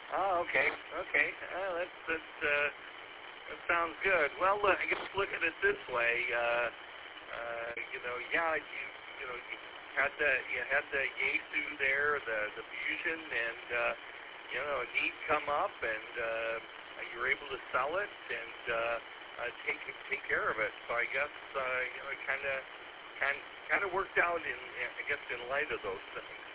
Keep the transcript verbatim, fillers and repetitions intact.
Oh, okay, okay. Uh, that's that's uh, that sounds good. Well, uh, I guess look at it this way. Uh, uh, you know, yeah, you you know you had the you had the Yaesu there, the the fusion, and uh, you know a need come up, and uh, you were able to sell it and uh, uh, take take care of it. So I guess uh, you know it kind of kind kind of worked out in I guess in light of those things.